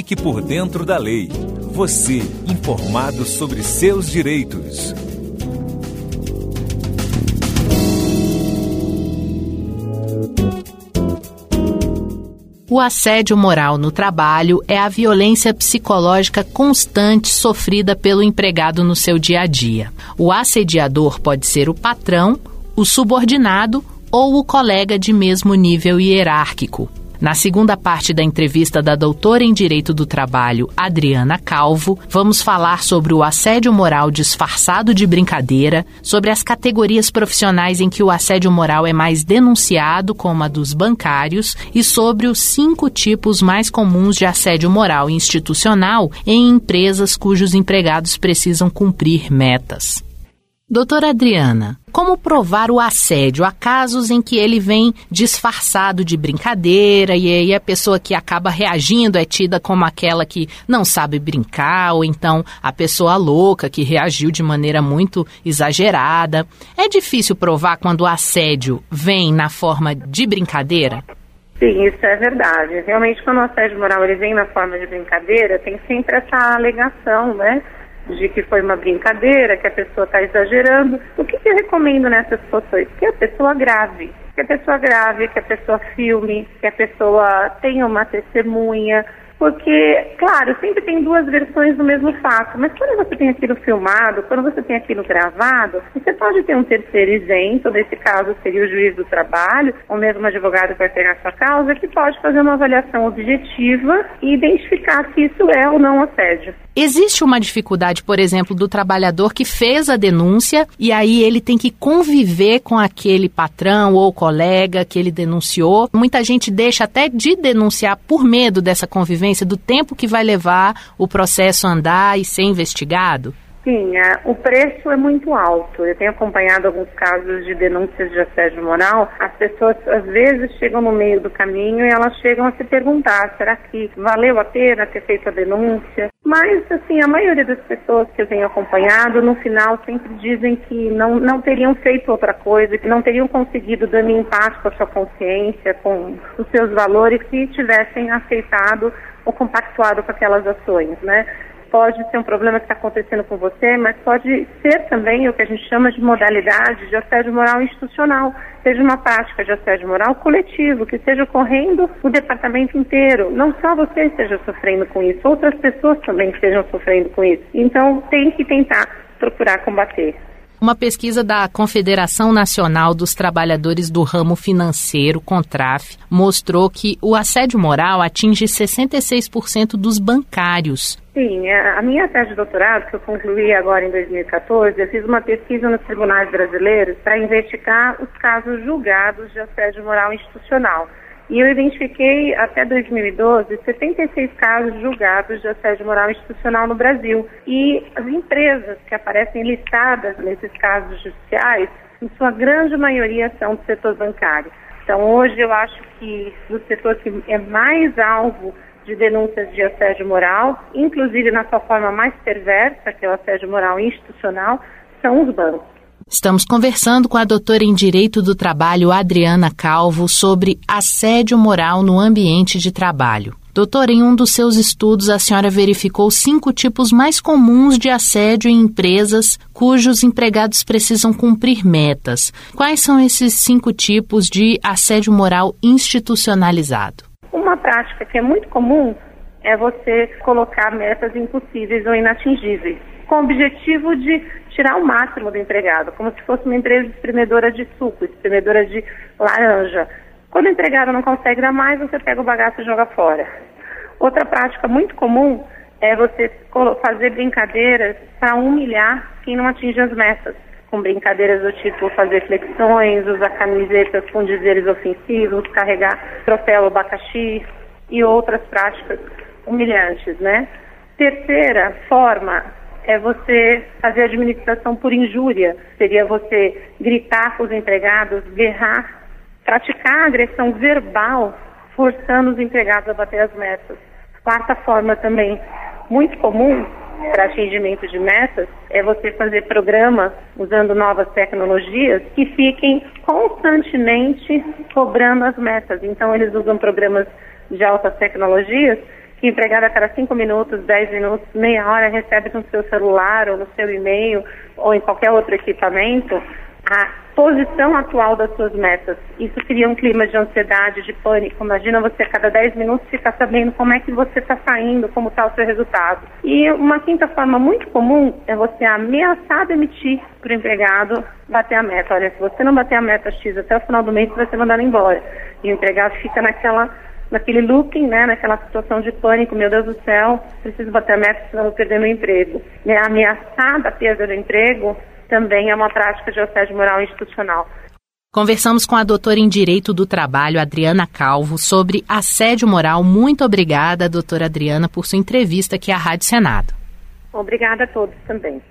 Fique por dentro da lei. Você, informado sobre seus direitos. O assédio moral no trabalho é a violência psicológica constante sofrida pelo empregado no seu dia a dia. O assediador pode ser o patrão, o subordinado ou o colega de mesmo nível hierárquico. Na segunda parte da entrevista da doutora em Direito do Trabalho, Adriana Calvo, vamos falar sobre o assédio moral disfarçado de brincadeira, sobre as categorias profissionais em que o assédio moral é mais denunciado, como a dos bancários, e sobre os 5 tipos mais comuns de assédio moral institucional em empresas cujos empregados precisam cumprir metas. Doutora Adriana, como provar o assédio? Há casos em que ele vem disfarçado de brincadeira e aí a pessoa que acaba reagindo é tida como aquela que não sabe brincar, ou então a pessoa louca que reagiu de maneira muito exagerada. É difícil provar quando o assédio vem na forma de brincadeira? Sim, isso é verdade. Realmente, quando o assédio moral ele vem na forma de brincadeira, tem sempre essa alegação, né? De que foi uma brincadeira, que a pessoa está exagerando. O que eu recomendo nessas situações? Que a pessoa grave. Que a pessoa filme, que a pessoa tenha uma testemunha. Porque, claro, sempre tem 2 versões do mesmo fato, mas quando você tem aquilo filmado, quando você tem aquilo gravado, você pode ter um terceiro isento, nesse caso seria o juiz do trabalho, ou mesmo o advogado que vai pegar a sua causa, que pode fazer uma avaliação objetiva e identificar se isso é ou não assédio. Existe uma dificuldade, por exemplo, do trabalhador que fez a denúncia e aí ele tem que conviver com aquele patrão ou colega que ele denunciou. Muita gente deixa até de denunciar por medo dessa convivência, do tempo que vai levar o processo a andar e ser investigado? Sim, o preço é muito alto. Eu tenho acompanhado alguns casos de denúncias de assédio moral. As pessoas, às vezes, chegam no meio do caminho e elas chegam a se perguntar, será que valeu a pena ter feito a denúncia? Mas, assim, a maioria das pessoas que eu tenho acompanhado, no final, sempre dizem que não teriam feito outra coisa, que não teriam conseguido dar em paz com a sua consciência, com os seus valores, se tivessem aceitado ou compactuado com aquelas ações, né? Pode ser um problema que está acontecendo com você, mas pode ser também o que a gente chama de modalidade de assédio moral institucional, seja uma prática de assédio moral coletivo, que esteja ocorrendo no departamento inteiro. Não só você esteja sofrendo com isso, outras pessoas também estejam sofrendo com isso. Então, tem que tentar procurar combater. Uma pesquisa da Confederação Nacional dos Trabalhadores do Ramo Financeiro, CONTRAF, mostrou que o assédio moral atinge 66% dos bancários. Sim, a minha tese de doutorado, que eu concluí agora em 2014, eu fiz uma pesquisa nos tribunais brasileiros para investigar os casos julgados de assédio moral institucional. E eu identifiquei, até 2012, 76 casos julgados de assédio moral institucional no Brasil. E as empresas que aparecem listadas nesses casos judiciais, em sua grande maioria, são do setor bancário. Então, hoje, eu acho que o setor que é mais alvo de denúncias de assédio moral, inclusive na sua forma mais perversa, que é o assédio moral institucional, são os bancos. Estamos conversando com a doutora em Direito do Trabalho, Adriana Calvo, sobre assédio moral no ambiente de trabalho. Doutora, em um dos seus estudos, a senhora verificou 5 tipos mais comuns de assédio em empresas cujos empregados precisam cumprir metas. Quais são esses 5 tipos de assédio moral institucionalizado? Uma prática que é muito comum é você colocar metas impossíveis ou inatingíveis, com o objetivo de tirar o máximo do empregado, como se fosse uma empresa espremedora de suco, espremedora de laranja. Quando o empregado não consegue dar mais, você pega o bagaço e joga fora. Outra prática muito comum é você fazer brincadeiras para humilhar quem não atinge as metas, com brincadeiras do tipo fazer flexões, usar camisetas com dizeres ofensivos, carregar troféu abacaxi e outras práticas humilhantes, né? Terceira forma é você fazer administração por injúria. Seria você gritar com os empregados, berrar, praticar agressão verbal, forçando os empregados a bater as metas. Quarta forma também, muito comum para atingimento de metas, é você fazer programas usando novas tecnologias que fiquem constantemente cobrando as metas. Então, eles usam programas de altas tecnologias que o empregado a cada 5 minutos, 10 minutos, meia hora recebe no seu celular ou no seu e-mail ou em qualquer outro equipamento a posição atual das suas metas. Isso cria um clima de ansiedade, de pânico. Imagina você a cada 10 minutos ficar sabendo como é que você está saindo, como está o seu resultado. E uma quinta forma muito comum é você ameaçar demitir para o empregado bater a meta. Olha, se você não bater a meta X até o final do mês, você vai ser mandado embora. E o empregado fica naquele looping, né, naquela situação de pânico, meu Deus do céu, preciso bater a meta, senão eu vou perder meu emprego. Ameaçar da perda do emprego também é uma prática de assédio moral institucional. Conversamos com a doutora em Direito do Trabalho, Adriana Calvo, sobre assédio moral. Muito obrigada, doutora Adriana, por sua entrevista aqui à Rádio Senado. Obrigada a todos também.